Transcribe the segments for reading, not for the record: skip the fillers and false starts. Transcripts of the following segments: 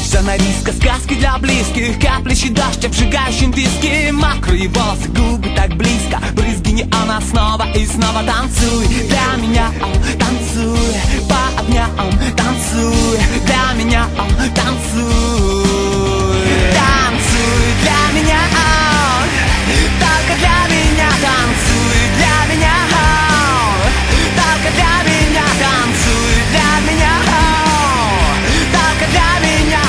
Жанаристка, сказки для близких, каплющий дождь, обжигающий диски. Мокрые волосы, губы так близко, брызги неона, снова и снова танцуй. Для меня, танцуй, по огням, танцуй. Для меня, танцуй. Танцуй для меня, только для меня танцуй. Для меня, только для меня танцуй. Для меня, только для меня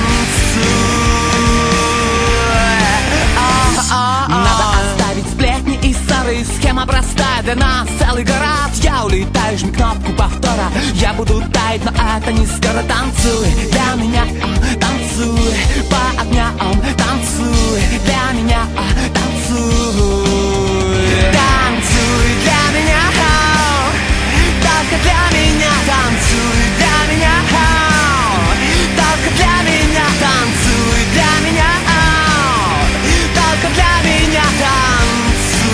танцуй. Надо оставить сплетни и ссоры. Схема простая для нас, целый город. Я улетаю, жми кнопку повтора. Я буду таять, но это не скоро. Танцуй для меня, танцуй, по огням, танцуй. Для меня, танцуй. Танцуй для меня, только для меня танцуй. Для меня, только для меня танцуй. Для меня, только для меня танцуй.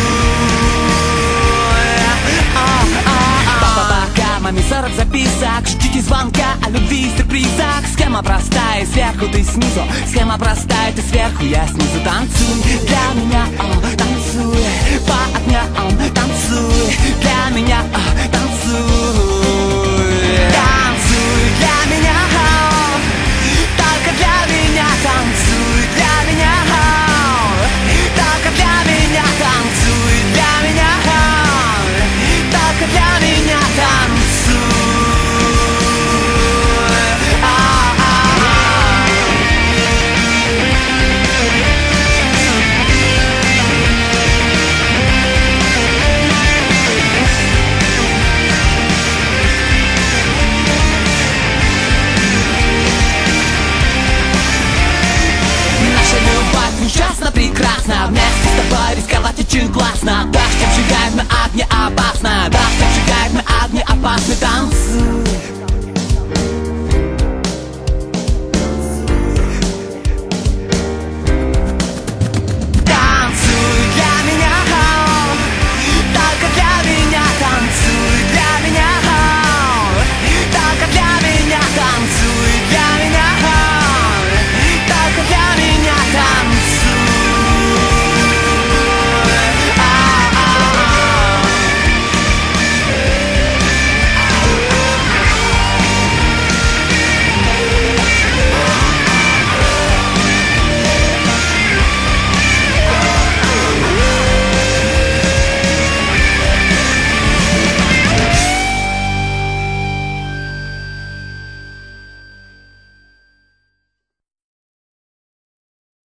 Папа, пока, маме 40 записок, ждите звонка о любви и сюрпризах. Схема простая, сверху ты снизу. Схема простая, ты сверху, я снизу. Танцуй для меня, танцуй.